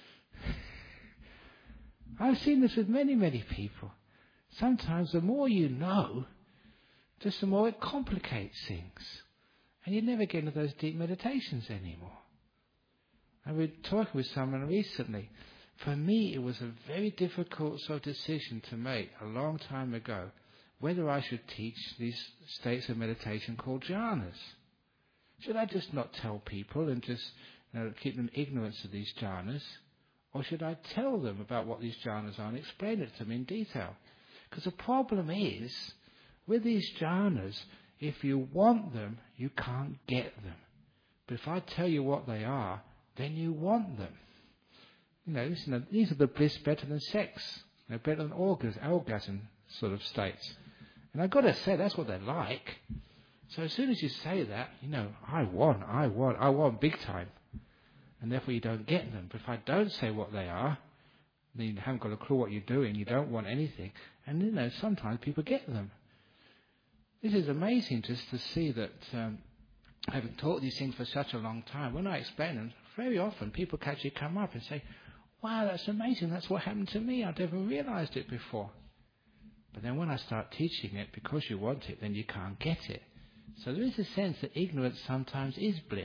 I've seen this with many, many people. Sometimes the more you know, just the more it complicates things. And you never get into those deep meditations anymore. I was talking with someone recently. For me, it was a very difficult sort of decision to make a long time ago, whether I should teach these states of meditation called jhanas. Should I just not tell people and just keep them ignorant of these jhanas? Or should I tell them about what these jhanas are and explain it to them in detail? Because the problem is, with these jhanas, if you want them, you can't get them. But if I tell you what they are, then you want them. These are the bliss better than sex. Better than orgasm sort of states. And I've got to say, that's what they're like. So as soon as you say that, I want big time. And therefore you don't get them. But if I don't say what they are, then you haven't got a clue what you're doing, you don't want anything. And sometimes people get them. This is amazing just to see that having taught these things for such a long time, when I explain them, very often people actually come up and say, wow, that's amazing, that's what happened to me, I'd never realised it before. But then when I start teaching it, because you want it, then you can't get it. So there is a sense that ignorance sometimes is bliss.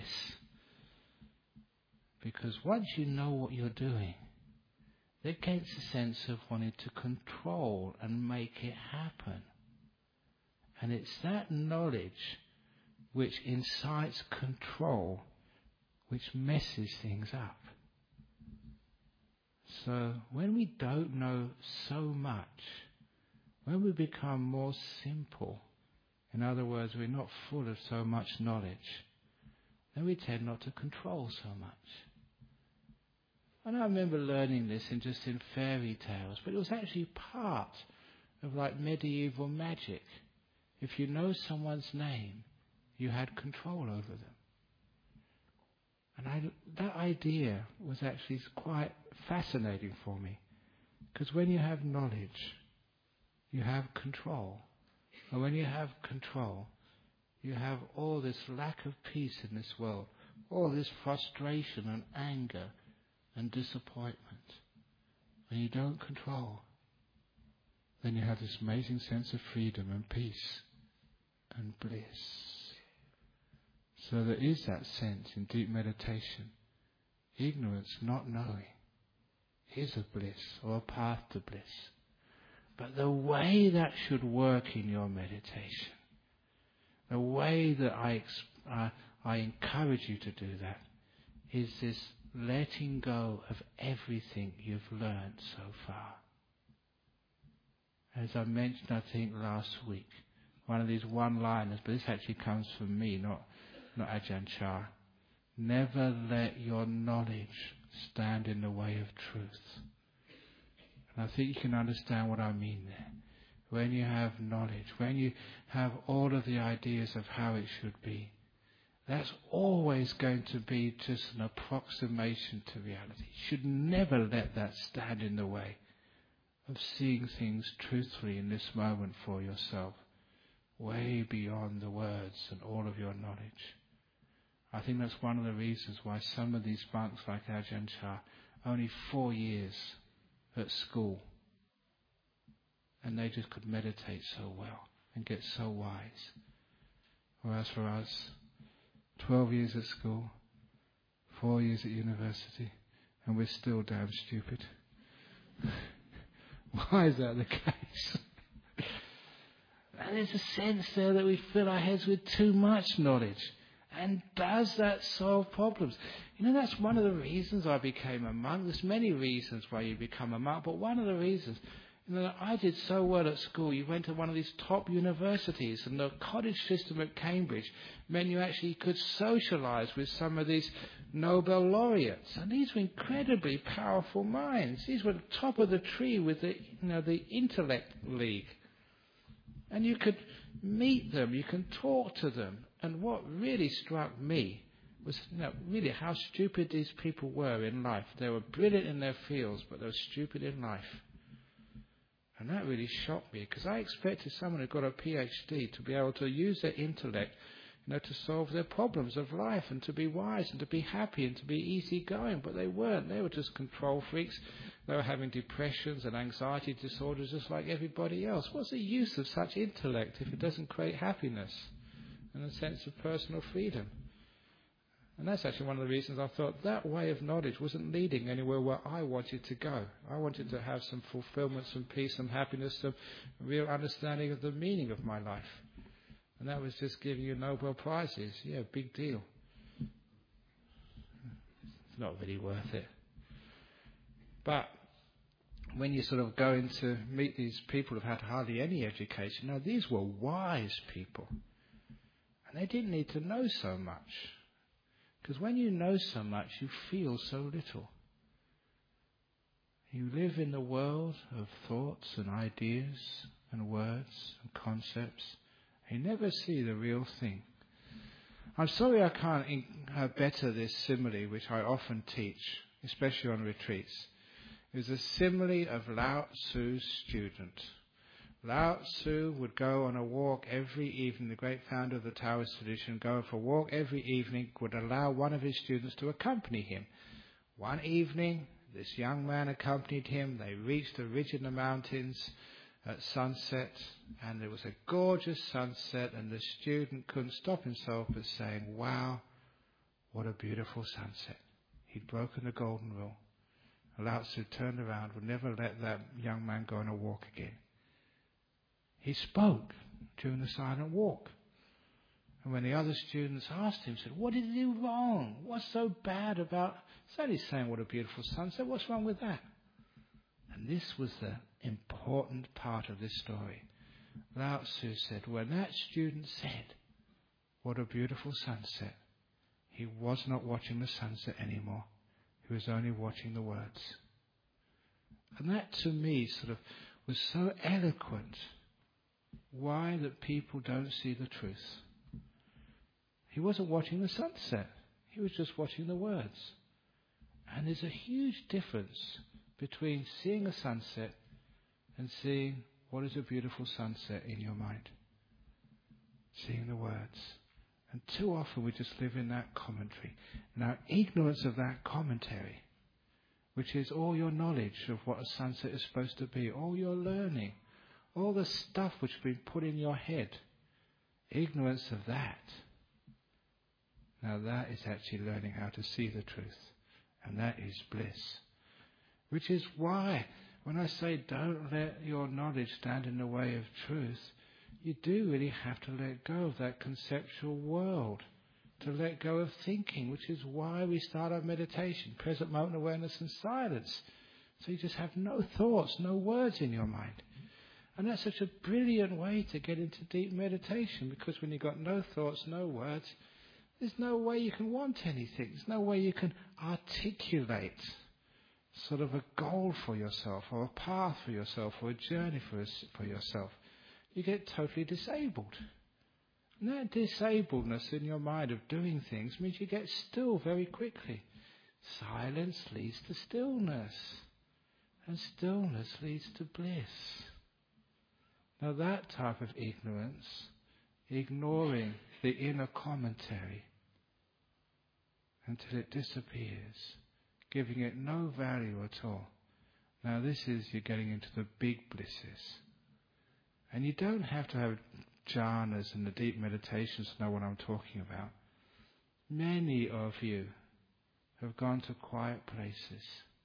Because once you know what you're doing, there gets a sense of wanting to control and make it happen. And it's that knowledge which incites control, which messes things up. So when we don't know so much, when we become more simple, in other words, we're not full of so much knowledge, then we tend not to control so much. And I remember learning this in fairy tales, but it was actually part of medieval magic. If you know someone's name, you had control over them. And that idea was actually quite fascinating for me. Because when you have knowledge, you have control. And when you have control, you have all this lack of peace in this world, all this frustration and anger and disappointment. When you don't control, then you have this amazing sense of freedom and peace and bliss. So there is that sense in deep meditation. Ignorance, not knowing. is a bliss or a path to bliss. But the way that should work in your meditation, the way that I encourage you to do that, is this letting go of everything you've learned so far. As I mentioned, I think last week, one of these one-liners, but this actually comes from me, not Ajahn Chah. Never let your knowledge stand in the way of truth. And I think you can understand what I mean there. When you have knowledge, when you have all of the ideas of how it should be, that's always going to be just an approximation to reality. You should never let that stand in the way of seeing things truthfully in this moment for yourself, way beyond the words and all of your knowledge. I think that's one of the reasons why some of these monks like Ajahn Chah, only 4 years at school, and they just could meditate so well and get so wise. Whereas for us, 12 years at school, 4 years at university, and we're still damn stupid. Why is that the case? And there's a sense there that we fill our heads with too much knowledge. And does that solve problems? You know, that's one of the reasons I became a monk. There's many reasons why you become a monk, but one of the reasons, you know, I did so well at school. You went to one of these top universities, and the college system at Cambridge meant you actually could socialise with some of these Nobel laureates. And these were incredibly powerful minds. These were the top of the tree with the intellect league. And you could meet them, you can talk to them. And what really struck me was really how stupid these people were in life. They were brilliant in their fields, but they were stupid in life. And that really shocked me, because I expected someone who got a PhD to be able to use their intellect, to solve their problems of life and to be wise and to be happy and to be easygoing. But they weren't. They were just control freaks. They were having depressions and anxiety disorders just like everybody else. What's the use of such intellect if it doesn't create happiness and a sense of personal freedom? And that's actually one of the reasons I thought that way of knowledge wasn't leading anywhere where I wanted to go. I wanted to have some fulfillment, some peace, some happiness, some real understanding of the meaning of my life. And that was just giving you Nobel Prizes. Yeah, big deal. It's not really worth it. But when you sort of go in to meet these people who've had hardly any education, now these were wise people. And they didn't need to know so much. Because when you know so much, you feel so little. You live in the world of thoughts and ideas and words and concepts. You never see the real thing. I'm sorry I can't better this simile, which I often teach, especially on retreats. It was a simile of Lao Tzu's student. Lao Tzu would go on a walk every evening. The great founder of the Taoist tradition, go for a walk every evening, would allow one of his students to accompany him. One evening, this young man accompanied him. They reached a ridge in the mountains at sunset, and it was a gorgeous sunset, and the student couldn't stop himself but saying, "Wow, what a beautiful sunset." He'd broken the golden rule. Lao Tzu turned around, would never let that young man go on a walk again. He spoke during the silent walk. And when the other students asked him, said, "What did he do wrong? What's so bad about..." It's only saying what a beautiful sunset. What's wrong with that? And this was the important part of this story. Lao Tzu said, when that student said, "What a beautiful sunset," he was not watching the sunset anymore. He was only watching the words. And that to me sort of was so eloquent. Why that people don't see the truth. He wasn't watching the sunset. He was just watching the words. And there's a huge difference between seeing a sunset and seeing what is a beautiful sunset in your mind. Seeing the words. And too often we just live in that commentary. And our ignorance of that commentary, which is all your knowledge of what a sunset is supposed to be, all your learning, all the stuff which has been put in your head, ignorance of that. Now that is actually learning how to see the truth. And that is bliss. Which is why, when I say don't let your knowledge stand in the way of truth, you do really have to let go of that conceptual world, to let go of thinking, which is why we start our meditation, present moment awareness and silence. So you just have no thoughts, no words in your mind. And that's such a brilliant way to get into deep meditation, because when you've got no thoughts, no words, there's no way you can want anything. There's no way you can articulate sort of a goal for yourself, or a path for yourself, or a journey for yourself. You get totally disabled. And that disabledness in your mind of doing things means you get still very quickly. Silence leads to stillness, and stillness leads to bliss. Now that type of ignorance, ignoring the inner commentary until it disappears, giving it no value at all. Now this is, you're getting into the big blisses. And you don't have to have jhanas and the deep meditations to know what I'm talking about. Many of you have gone to quiet places.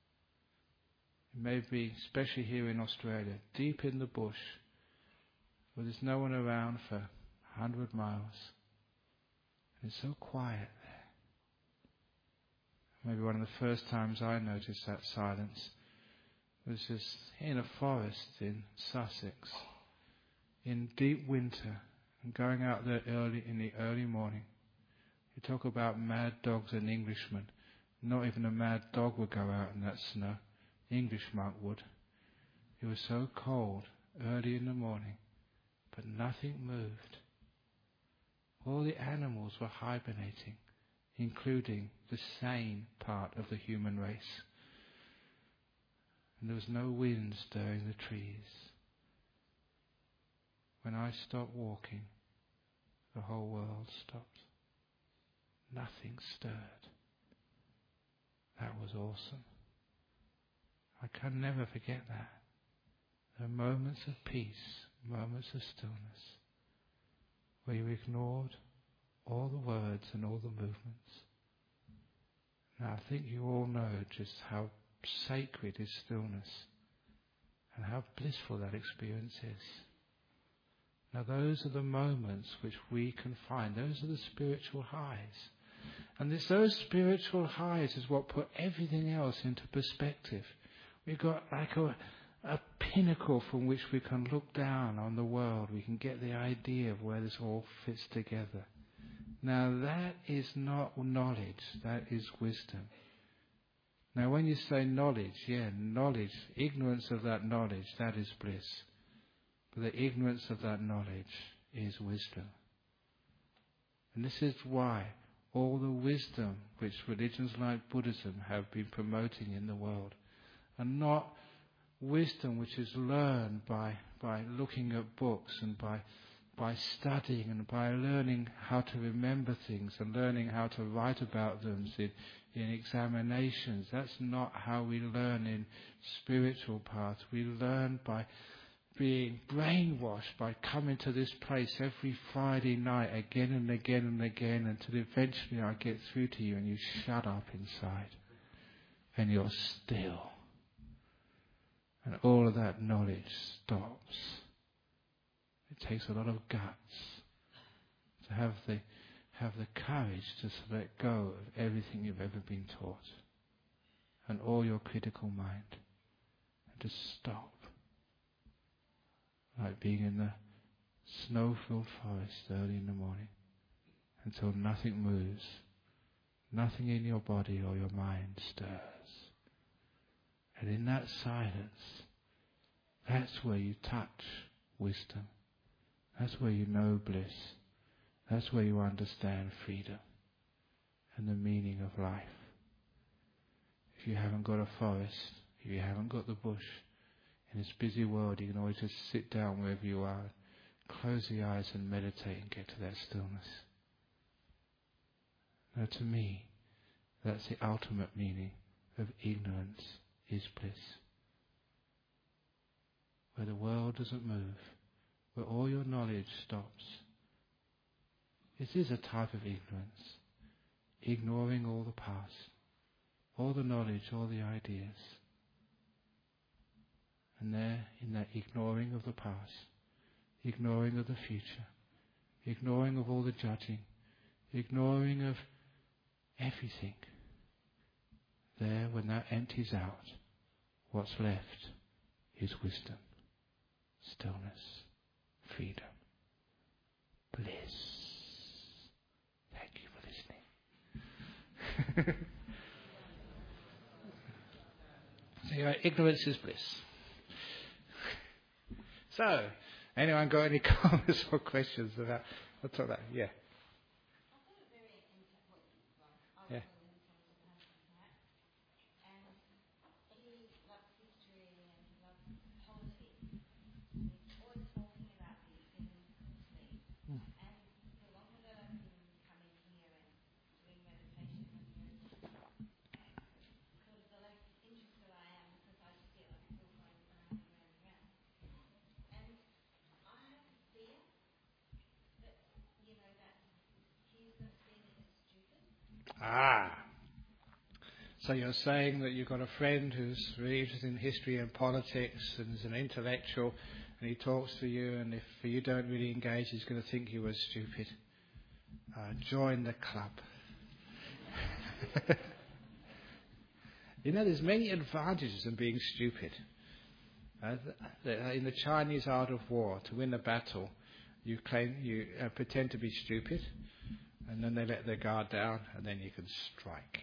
Maybe, especially here in Australia, deep in the bush, where there's no one around for 100 miles. And it's so quiet there. Maybe one of the first times I noticed that silence was just in a forest in Sussex, in deep winter, and going out there early in the early morning. You talk about mad dogs and Englishmen. Not even a mad dog would go out in that snow. The English monk would. It was so cold early in the morning, but nothing moved. All the animals were hibernating, including the sane part of the human race. And there was no wind stirring the trees. When I stopped walking, the whole world stopped. Nothing stirred. That was awesome. I can never forget that. There are moments of peace, moments of stillness, where you ignored all the words and all the movements. Now I think you all know just how sacred is stillness and how blissful that experience is. Now those are the moments which we can find. Those are the spiritual highs. And those spiritual highs is what put everything else into perspective. We've got like a pinnacle from which we can look down on the world. We can get the idea of where this all fits together. Now that is not knowledge, that is wisdom. Now when you say knowledge, knowledge, ignorance of that knowledge, that is bliss. But the ignorance of that knowledge is wisdom. And this is why all the wisdom which religions like Buddhism have been promoting in the world are not wisdom which is learned by looking at books and by studying and by learning how to remember things and learning how to write about them in examinations. That's not how we learn in spiritual paths. We learn by being brainwashed, by coming to this place every Friday night again and again and again, until eventually I get through to you and you shut up inside and you're still. And all of that knowledge stops. It takes a lot of guts to have the courage to let go of everything you've ever been taught and all your critical mind, and to stop. Like being in the snow-filled forest early in the morning until nothing moves, nothing in your body or your mind stirs. And in that silence, that's where you touch wisdom. That's where you know bliss. That's where you understand freedom and the meaning of life. If you haven't got a forest, if you haven't got the bush, in this busy world, you can always just sit down wherever you are, close the eyes and meditate and get to that stillness. Now to me, that's the ultimate meaning of ignorance is bliss. Where the world doesn't move, where all your knowledge stops. This is a type of ignorance, ignoring all the past, all the knowledge, all the ideas. And there, in that ignoring of the past, ignoring of the future, ignoring of all the judging, ignoring of everything, there, when that empties out, what's left is wisdom, stillness, freedom, bliss. Thank you for listening. So, ignorance is bliss. So, anyone got any comments or questions about what's all that? Yeah. Yeah. Ah. So you're saying that you've got a friend who's really interested in history and politics and is an intellectual, and he talks to you, and if you don't really engage, he's going to think you were stupid. Join the club. You know, there's many advantages in being stupid. In the Chinese art of war, to win a battle, you pretend to be stupid, and then they let their guard down, and then you can strike.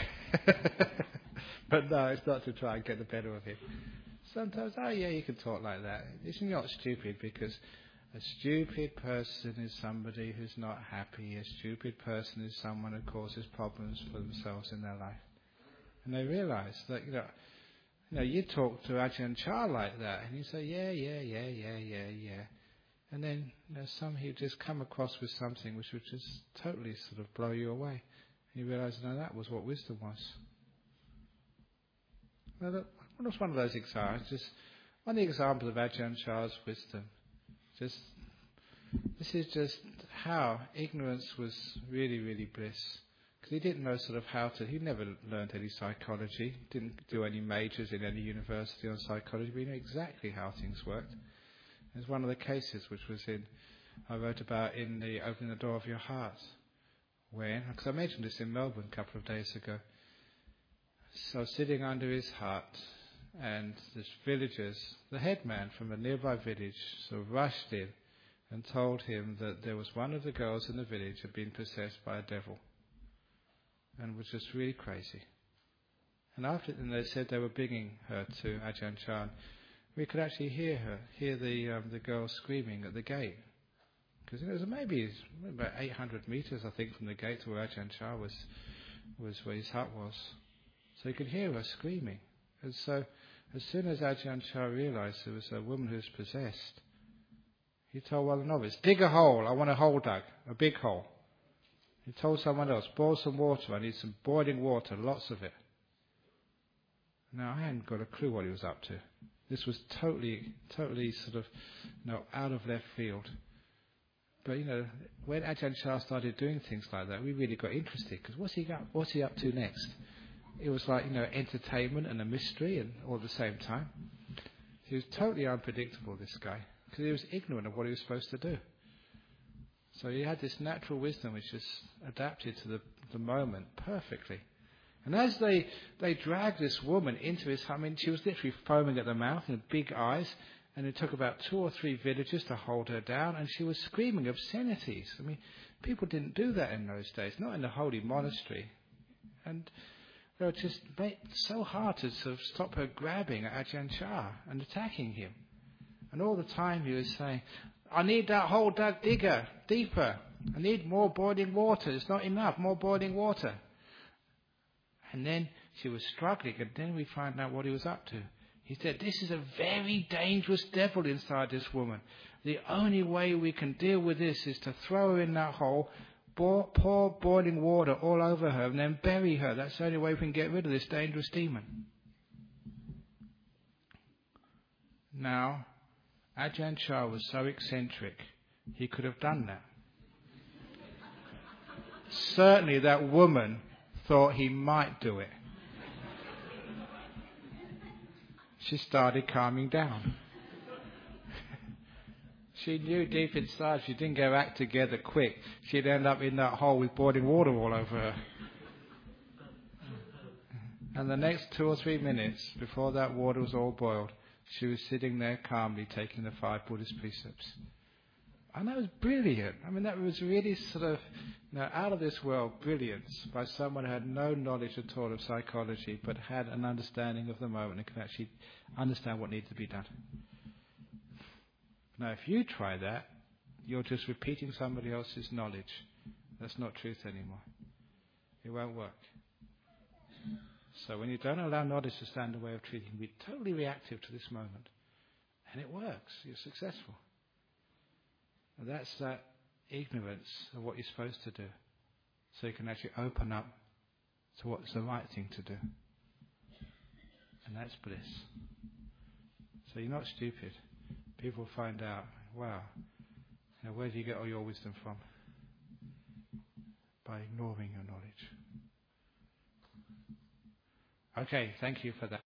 But no, it's not to try and get the better of him. Sometimes, you can talk like that. It's not stupid, because a stupid person is somebody who's not happy. A stupid person is someone who causes problems for themselves in their life. And they realise that, you talk to Ajahn Chah like that, and you say, yeah. And then somehow you just come across with something which would just totally sort of blow you away. And you realise, no, that was what wisdom was. Now, that was one of those examples. Just one of the examples of Ajahn Chah's wisdom. This is just how ignorance was really, really bliss. Because he didn't know sort of he never learned any psychology, didn't do any majors in any university on psychology, but he knew exactly how things worked. There's one of the cases which I wrote about in the Opening the Door of Your Heart, because I mentioned this in Melbourne a couple of days ago. So sitting under his hut, and the villagers, the headman from a nearby village, sort of rushed in and told him that there was one of the girls in the village had been possessed by a devil, and was just really crazy. And they said they were bringing her to Ajahn Chah. We could actually hear the girl screaming at the gate, because it was maybe about 800 meters, I think, from the gate to where Ajahn Chah was where his hut was. So you could hear her screaming. And so, as soon as Ajahn Chah realised there was a woman who was possessed, he told one of the novices, dig a hole, I want a hole dug, a big hole. He told someone else, boil some water, I need some boiling water, lots of it. Now, I hadn't got a clue what he was up to. This was totally sort of, out of left field. But, when Ajahn Chah started doing things like that, we really got interested, because what's he up to next? It was like, entertainment and a mystery and all at the same time. He was totally unpredictable, this guy, because he was ignorant of what he was supposed to do. So he had this natural wisdom which just adapted to the moment perfectly. And as they dragged this woman into his hut, she was literally foaming at the mouth and big eyes, and it took about 2 or 3 villagers to hold her down, and she was screaming obscenities. People didn't do that in those days, not in the holy monastery. And they were just so hard to sort of stop her grabbing at Ajahn Chah and attacking him. And all the time he was saying, I need that hole dug deeper. I need more boiling water. It's not enough, more boiling water. And then she was struggling, and then we find out what he was up to. He said, this is a very dangerous devil inside this woman. The only way we can deal with this is to throw her in that hole, pour boiling water all over her, and then bury her. That's the only way we can get rid of this dangerous demon. Now, Ajahn Chah was so eccentric, he could have done that. Certainly that woman thought he might do it. she started calming down. She knew deep inside if she didn't get her act together quick, she'd end up in that hole with boiling water all over her. And the next 2 or 3 minutes, before that water was all boiled, she was sitting there calmly taking the 5 Buddhist precepts. And that was brilliant. I mean, that was really sort of out of this world brilliance by someone who had no knowledge at all of psychology, but had an understanding of the moment and could actually understand what needed to be done. Now, if you try that, you're just repeating somebody else's knowledge. That's not truth anymore. It won't work. So when you don't allow knowledge to stand in the way of truth, you can be totally reactive to this moment. And it works. You're successful. And that's that ignorance of what you're supposed to do. So you can actually open up to what's the right thing to do. And that's bliss. So you're not stupid. People find out, wow, where do you get all your wisdom from? By ignoring your knowledge. Okay, thank you for that.